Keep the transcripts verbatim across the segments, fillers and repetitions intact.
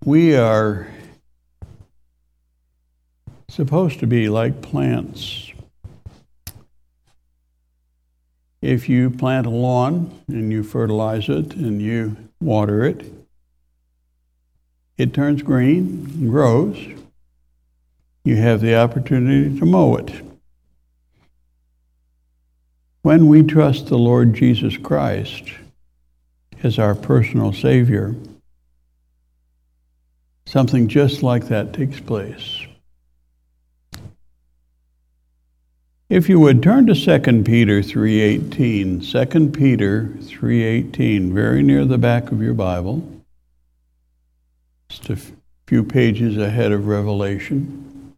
We are supposed to be like plants. If you plant a lawn and you fertilize it and you water it, it turns green and grows. You have the opportunity to mow it. When we trust the Lord Jesus Christ as our personal Savior, something just like that takes place. If you would turn to Second Peter three eighteen, Second Peter three eighteen, very near the back of your Bible, just a few pages ahead of Revelation.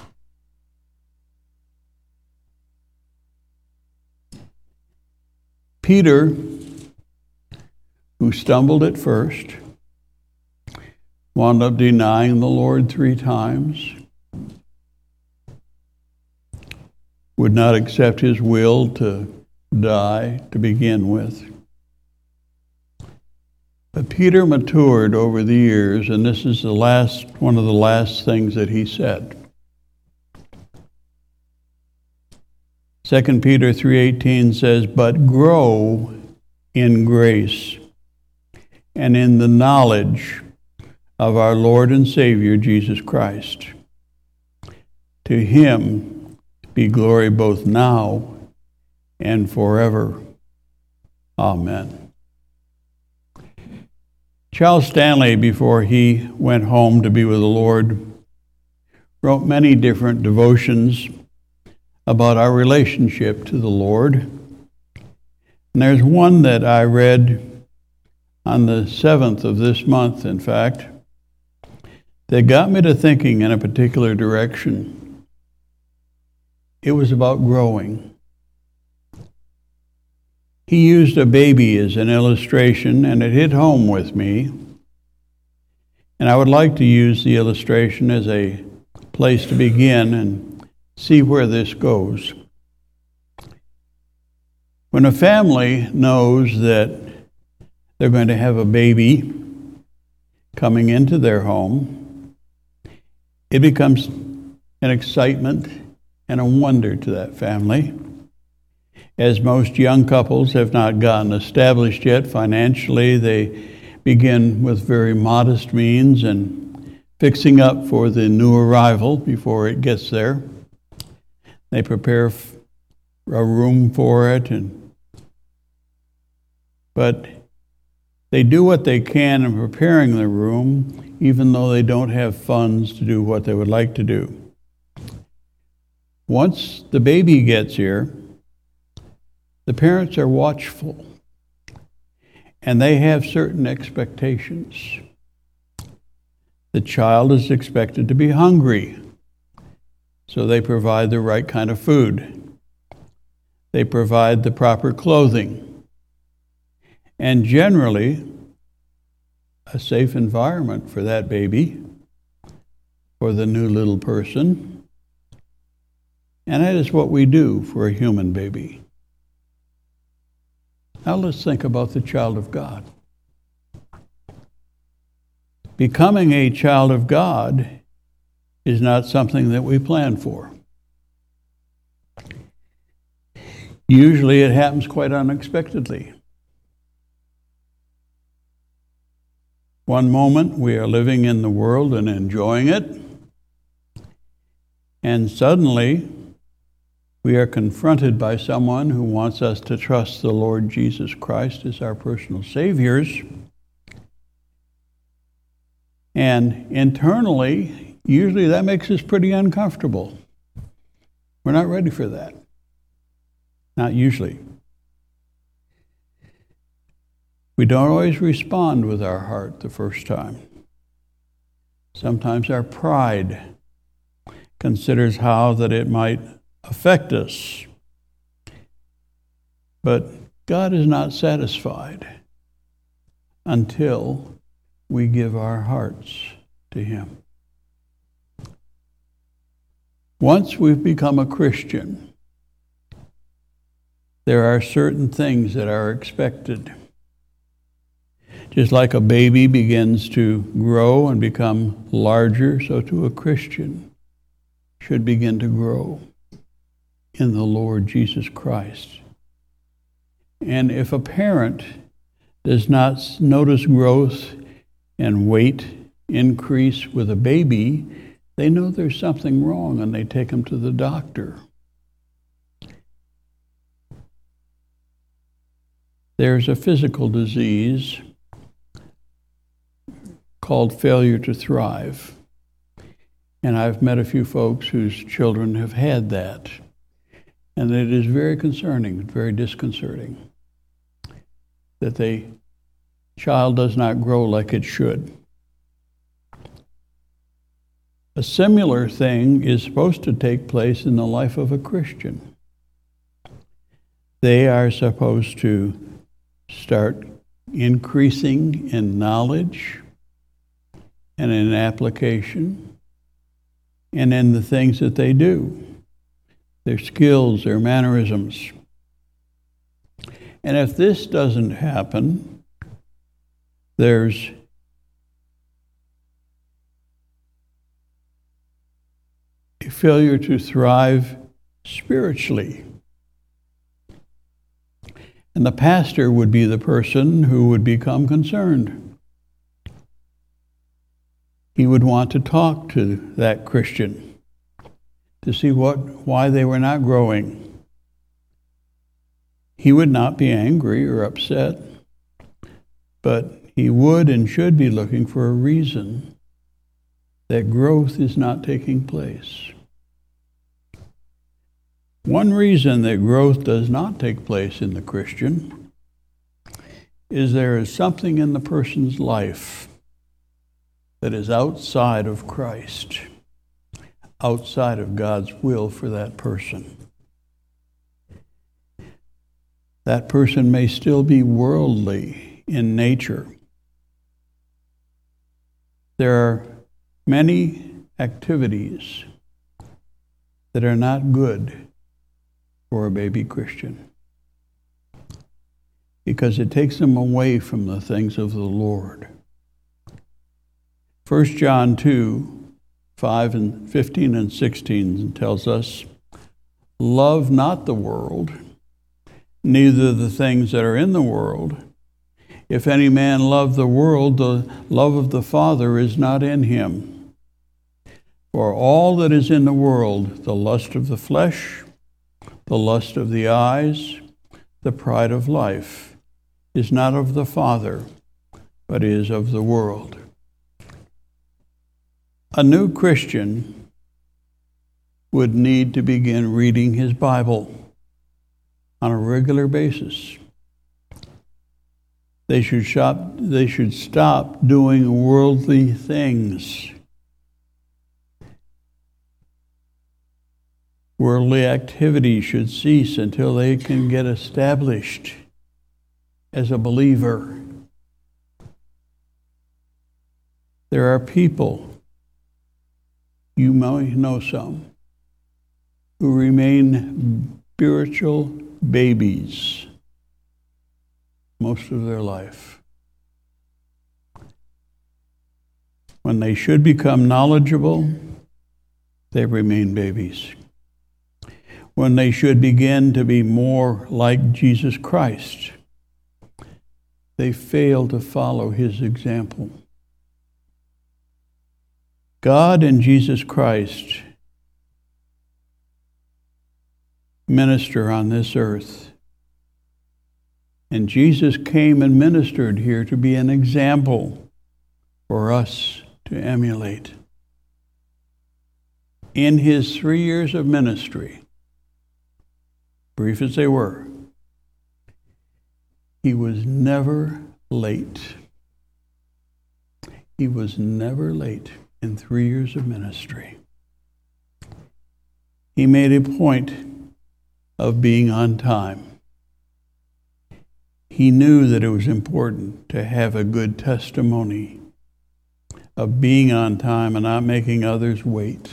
Peter, who stumbled at first, wound up denying the Lord three times, would not accept his will to die to begin with. But Peter matured over the years, and this is the last one of the last things that he said. Second Peter three eighteen says, "But grow in grace and in the knowledge of our Lord and Savior, Jesus Christ. To him be glory both now and forever. Amen." Charles Stanley, before he went home to be with the Lord, wrote many different devotions about our relationship to the Lord. And there's one that I read on the seventh of this month, in fact, that got me to thinking in a particular direction. It was about growing. He used a baby as an illustration, and it hit home with me. And I would like to use the illustration as a place to begin and see where this goes. When a family knows that they're going to have a baby coming into their home, it becomes an excitement and a wonder to that family. As most young couples have not gotten established yet financially, they begin with very modest means and fixing up for the new arrival before it gets there. They prepare a room for it, and but they do what they can in preparing the room, even though they don't have funds to do what they would like to do. Once the baby gets here, the parents are watchful, and they have certain expectations. The child is expected to be hungry, so they provide the right kind of food. They provide the proper clothing, and generally a safe environment for that baby, for the new little person. And that is what we do for a human baby. Now let's think about the child of God. Becoming a child of God is not something that we plan for. Usually it happens quite unexpectedly. One moment we are living in the world and enjoying it, and suddenly we are confronted by someone who wants us to trust the Lord Jesus Christ as our personal Savior. And internally, usually that makes us pretty uncomfortable. We're not ready for that. Not usually. We don't always respond with our heart the first time. Sometimes our pride considers how that it might affect us. But God is not satisfied until we give our hearts to Him. Once we've become a Christian, there are certain things that are expected. Just like a baby begins to grow and become larger, so too a Christian should begin to grow in the Lord Jesus Christ. And if a parent does not notice growth and weight increase with a baby, they know there's something wrong and they take them to the doctor. There's a physical disease called failure to thrive. And I've met a few folks whose children have had that. And it is very concerning, very disconcerting, that the child does not grow like it should. A similar thing is supposed to take place in the life of a Christian. They are supposed to start increasing in knowledge and in application and in the things that they do, their skills, their mannerisms. And if this doesn't happen, there's a failure to thrive spiritually. And the pastor would be the person who would become concerned. He would want to talk to that Christian to see what, why they were not growing. He would not be angry or upset, but he would and should be looking for a reason that growth is not taking place. One reason that growth does not take place in the Christian is there is something in the person's life that is outside of Christ, outside of God's will for that person. That person may still be worldly in nature. There are many activities that are not good for a baby Christian because it takes them away from the things of the Lord. First John two, five and fifteen and sixteen tells us, "Love not the world, neither the things that are in the world. If any man love the world, the love of the Father is not in him. For all that is in the world, the lust of the flesh, the lust of the eyes, the pride of life, is not of the Father, but is of the world." A new Christian would need to begin reading his Bible on a regular basis. They should shop, they should stop doing worldly things. Worldly activity should cease until they can get established as a believer. There are people, you might know some, who remain spiritual babies most of their life, when they should become knowledgeable, they remain babies. When they should begin to be more like Jesus Christ, they fail to follow his example. God and Jesus Christ minister on this earth. And Jesus came and ministered here to be an example for us to emulate. In his three years of ministry, brief as they were, he was never late. He was never late in three years of ministry. He made a point of being on time. He knew that it was important to have a good testimony of being on time and not making others wait.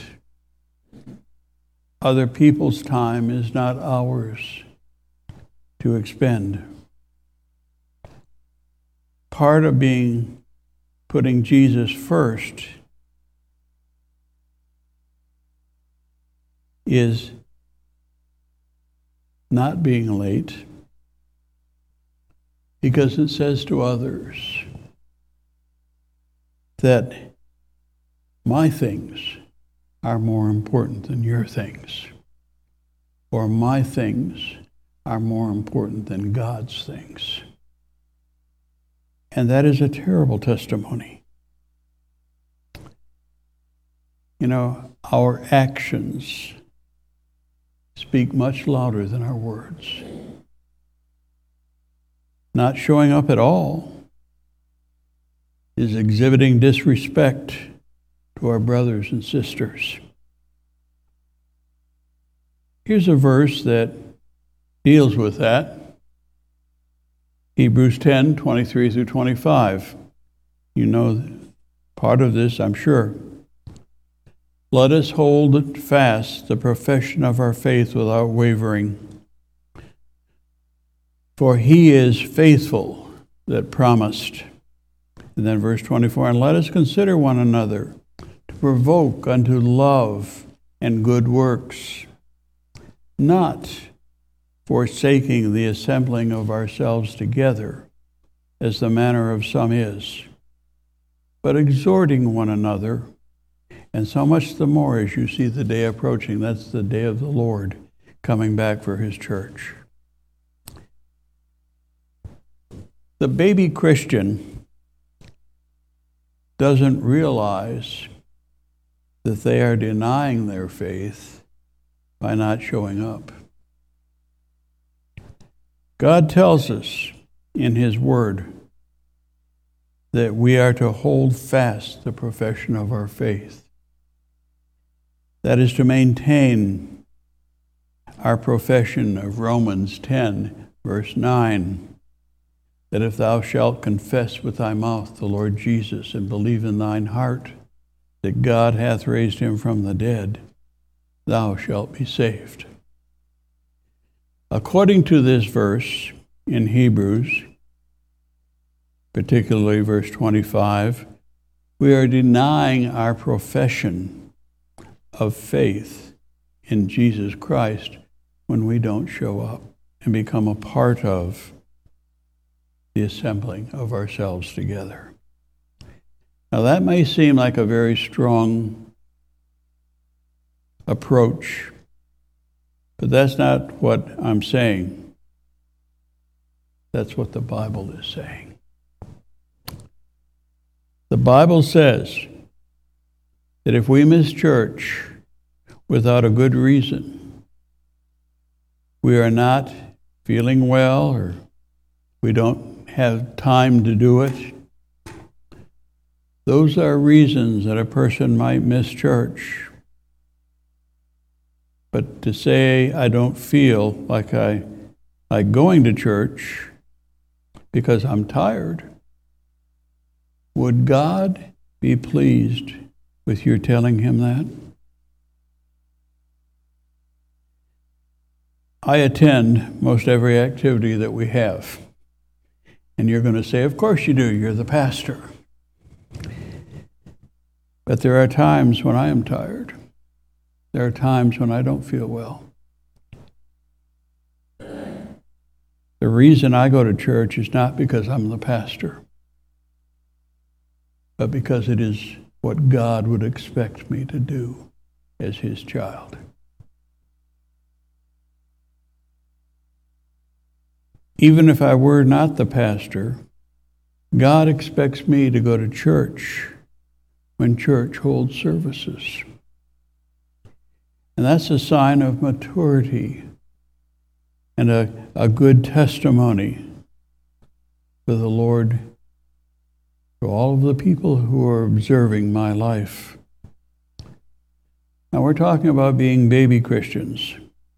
Other people's time is not ours to expend. part of being putting Jesus first is not being late, because it says to others that my things are more important than your things, or my things are more important than God's things. And that is a terrible testimony. You know, our actions speak much louder than our words. Not showing up at all is exhibiting disrespect to our brothers and sisters. Here's a verse that deals with that. Hebrews ten, twenty-three through twenty-five. You know part of this, I'm sure. Let us hold fast the profession of our faith without wavering. For he is faithful that promised. And then verse twenty-four, and let us consider one another to provoke unto love and good works, not forsaking the assembling of ourselves together, as the manner of some is, but exhorting one another, and so much the more as you see the day approaching. That's the day of the Lord coming back for his church. The baby Christian doesn't realize that they are denying their faith by not showing up. God tells us in his word that we are to hold fast the profession of our faith. That is to maintain our profession of Romans ten, verse nine, that if thou shalt confess with thy mouth the Lord Jesus and believe in thine heart that God hath raised him from the dead, thou shalt be saved. According to this verse in Hebrews, particularly verse twenty-five, we are denying our profession of faith in Jesus Christ when we don't show up and become a part of the assembling of ourselves together. Now that may seem like a very strong approach, but that's not what I'm saying. That's what the Bible is saying. The Bible says that if we miss church without a good reason, we are not feeling well or we don't have time to do it, those are reasons that a person might miss church. But to say I don't feel like I like going to church because I'm tired, would God be pleased with your telling him that? I attend most every activity that we have. And you're going to say, of course you do, you're the pastor. But there are times when I am tired. There are times when I don't feel well. The reason I go to church is not because I'm the pastor, but because it is what God would expect me to do as his child. Even if I were not the pastor, God expects me to go to church when church holds services. And that's a sign of maturity and a, a good testimony for the Lord to all of the people who are observing my life. Now we're talking about being baby Christians.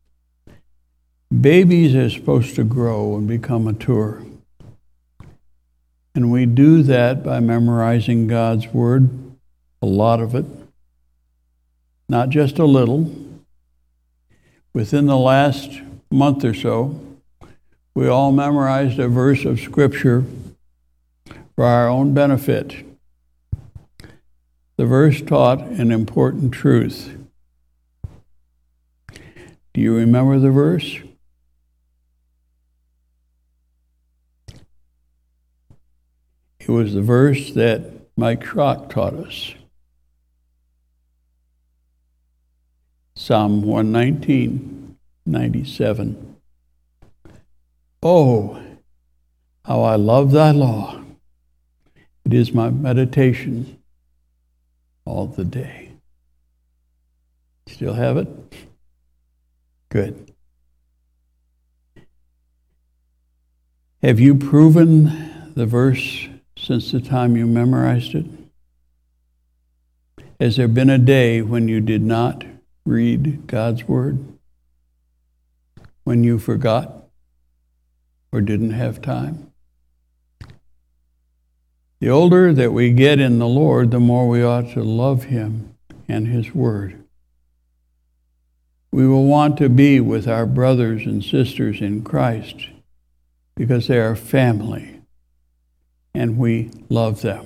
Babies are supposed to grow and become mature. And we do that by memorizing God's word, a lot of it, not just a little. Within the last month or so, we all memorized a verse of Scripture for our own benefit. The verse taught an important truth. Do you remember the verse? It was the verse that Mike Schrock taught us. Psalm one nineteen, ninety-seven. Oh, how I love thy law. It is my meditation all the day. Still have it? Good. Have you proven the verse since the time you memorized it? Has there been a day when you did not read God's Word? When you forgot or didn't have time? The older that we get in the Lord, the more we ought to love Him and His Word. We will want to be with our brothers and sisters in Christ because they are family and we love them.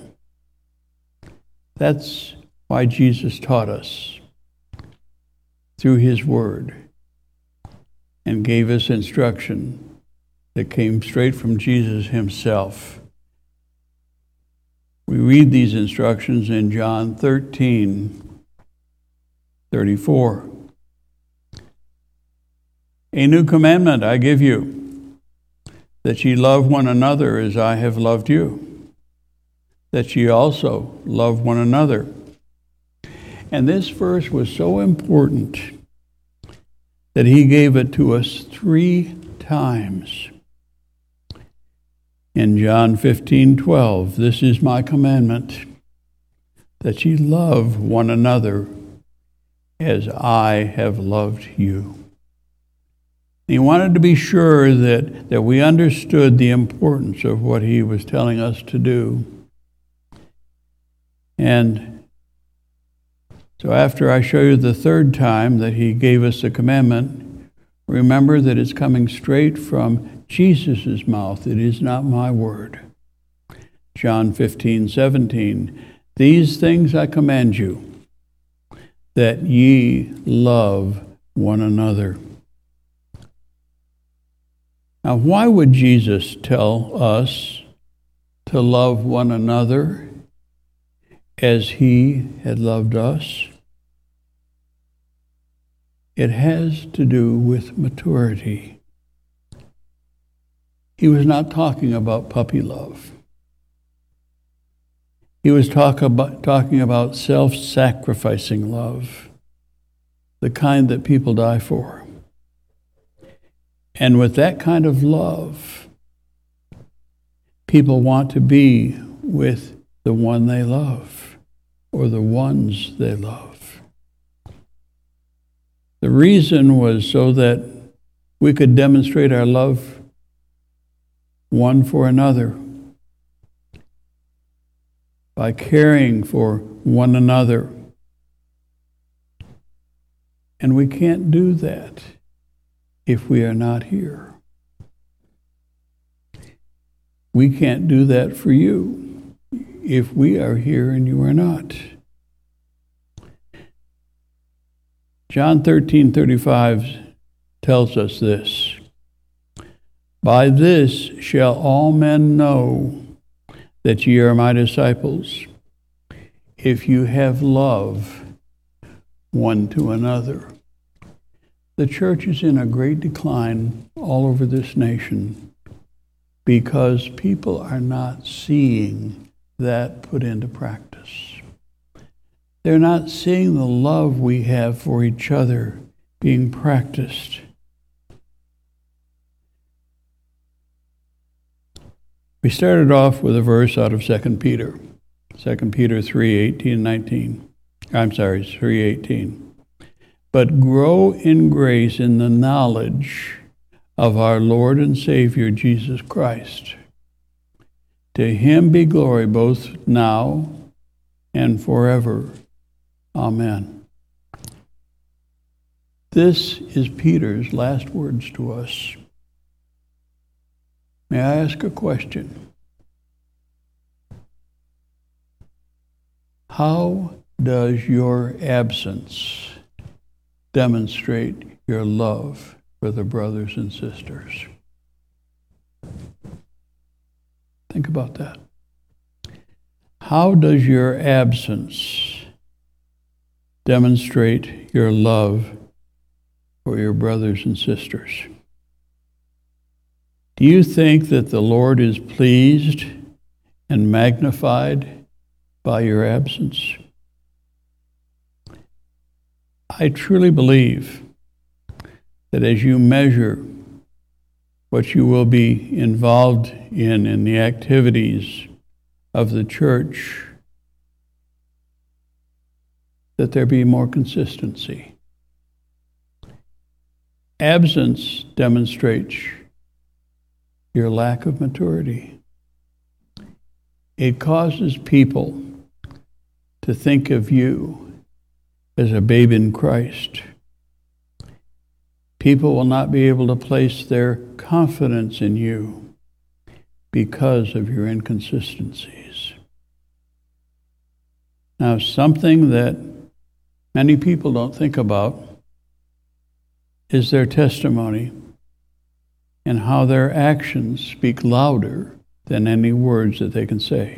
That's why Jesus taught us through His Word and gave us instruction that came straight from Jesus Himself. We read these instructions in John thirteen, thirty-four. A new commandment I give you, that ye love one another as I have loved you, that ye also love one another. And this verse was so important that He gave it to us three times. In John fifteen, twelve, this is my commandment, that ye love one another as I have loved you. He wanted to be sure that, that we understood the importance of what He was telling us to do. And so after I show you the third time that He gave us the commandment, remember that it's coming straight from Jesus' mouth. It is not my word. John fifteen, seventeen, these things I command you, that ye love one another. Now, why would Jesus tell us to love one another as He had loved us? It has to do with maturity. He was not talking about puppy love. He was talk about, talking about self-sacrificing love, the kind that people die for. And with that kind of love, people want to be with the one they love or the ones they love. The reason was so that we could demonstrate our love one for another by caring for one another. And we can't do that if we are not here. We can't do that for you if we are here and you are not. John thirteen, thirty-five tells us this. By this shall all men know that ye are my disciples, if you have love one to another. The church is in a great decline all over this nation because people are not seeing that put into practice. They're not seeing the love we have for each other being practiced. We started off with a verse out of Second Peter, Second Peter three, eighteen and nineteen. I'm sorry, three eighteen. But grow in grace in the knowledge of our Lord and Savior Jesus Christ. To Him be glory both now and forever. Amen. This is Peter's last words to us. May I ask a question? How does your absence demonstrate your love for the brothers and sisters? Think about that. How does your absence demonstrate your love for your brothers and sisters? Do you think that the Lord is pleased and magnified by your absence? I truly believe that as you measure what you will be involved in in the activities of the church, that there be more consistency. Absence demonstrates your lack of maturity. It causes people to think of you as a babe in Christ. People will not be able to place their confidence in you because of your inconsistencies. Now, something that many people don't think about is their testimony and how their actions speak louder than any words that they can say.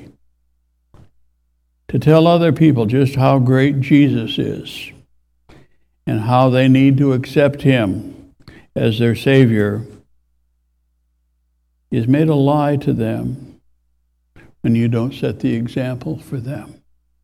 To tell other people just how great Jesus is and how they need to accept him as their Savior is made a lie to them when you don't set the example for them.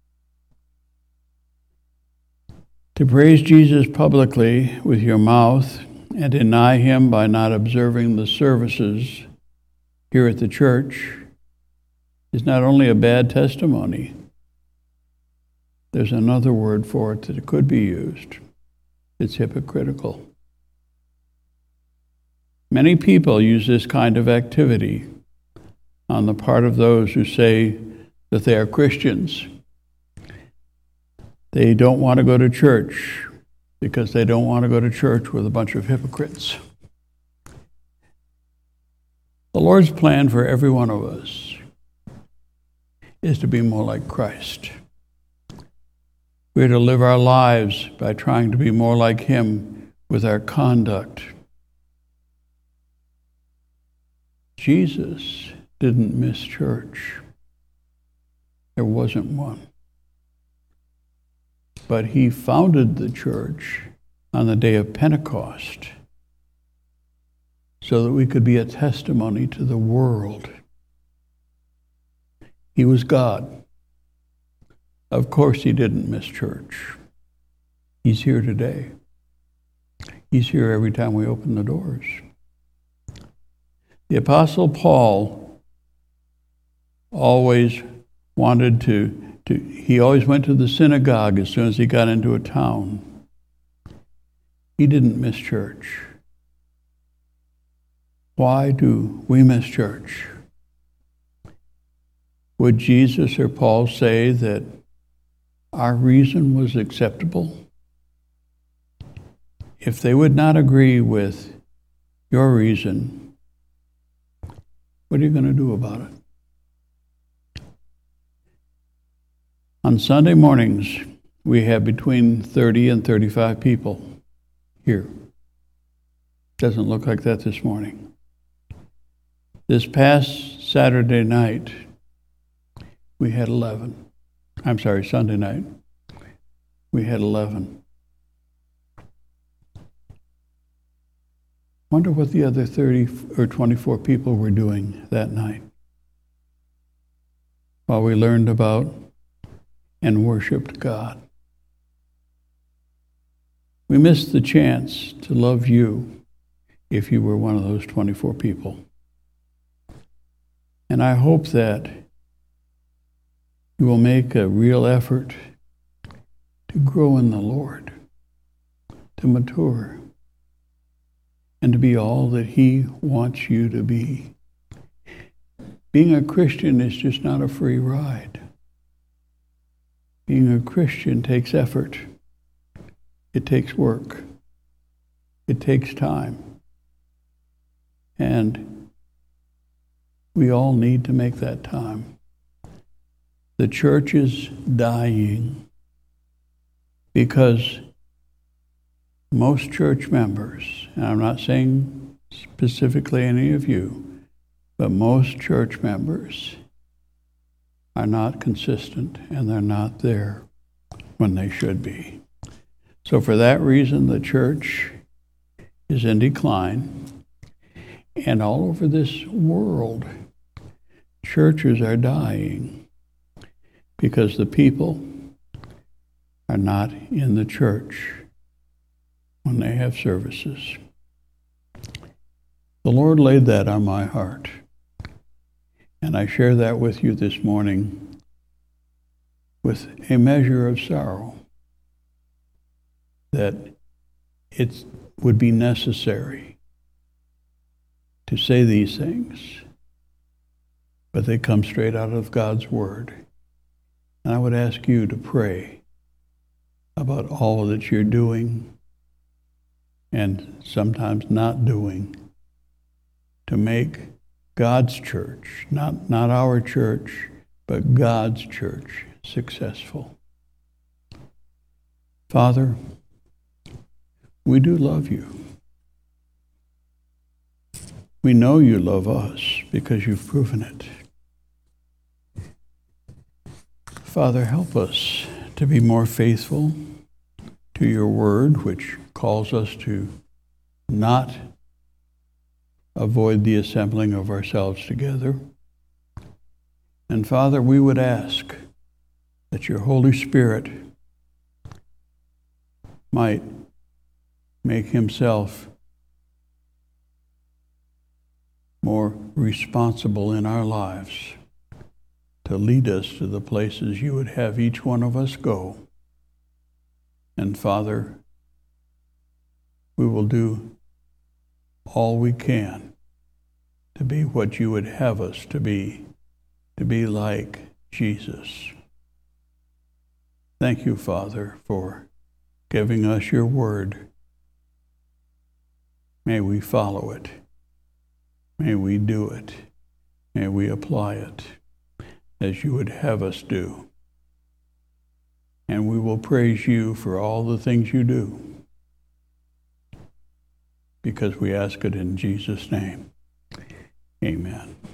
To praise Jesus publicly with your mouth and deny him by not observing the services here at the church is not only a bad testimony, there's another word for it that could be used. It's hypocritical. Many people use this kind of activity on the part of those who say that they are Christians. They don't want to go to church because they don't want to go to church with a bunch of hypocrites. The Lord's plan for every one of us is to be more like Christ. We're to live our lives by trying to be more like him with our conduct. Jesus didn't miss church. There wasn't one. But he founded the church on the day of Pentecost so that we could be a testimony to the world. He was God. Of course he didn't miss church. He's here today. He's here every time we open the doors. The Apostle Paul always wanted to To, he always went to the synagogue as soon as he got into a town. He didn't miss church. Why do we miss church? Would Jesus or Paul say that our reason was acceptable? If they would not agree with your reason, what are you going to do about it? On Sunday mornings, we have between thirty and thirty-five people here. Doesn't look like that this morning. This past Saturday night, we had eleven. I'm sorry, Sunday night, we had eleven. Wonder what the other thirty or twenty-four people were doing that night while we learned about and worshiped God. We missed the chance to love you if you were one of those twenty-four people. And I hope that you will make a real effort to grow in the Lord, to mature, and to be all that he wants you to be. Being a Christian is just not a free ride. Being a Christian takes effort. It takes work. It takes time. And we all need to make that time. the church is dying because most church members, and I'm not saying specifically any of you, but most church members are not consistent and they're not there when they should be. So for that reason, the church is in decline. And all over this world, churches are dying because the people are not in the church when they have services. The Lord laid that on my heart. And I share that with you this morning with a measure of sorrow that it would be necessary to say these things, but they come straight out of God's Word. And I would ask you to pray about all that you're doing and sometimes not doing to make God's church, not, not our church, but God's church successful. Father, we do love you. We know you love us because you've proven it. Father, help us to be more faithful to your word, which calls us to not avoid the assembling of ourselves together. And Father, we would ask that your Holy Spirit might make himself more responsible in our lives to lead us to the places you would have each one of us go. And Father, we will do all we can to be what you would have us to be, to be like Jesus. Thank you, Father, for giving us your word. May we follow it. May we do it. May we apply it as you would have us do. And we will praise you for all the things you do, because we ask it in Jesus' name. Amen.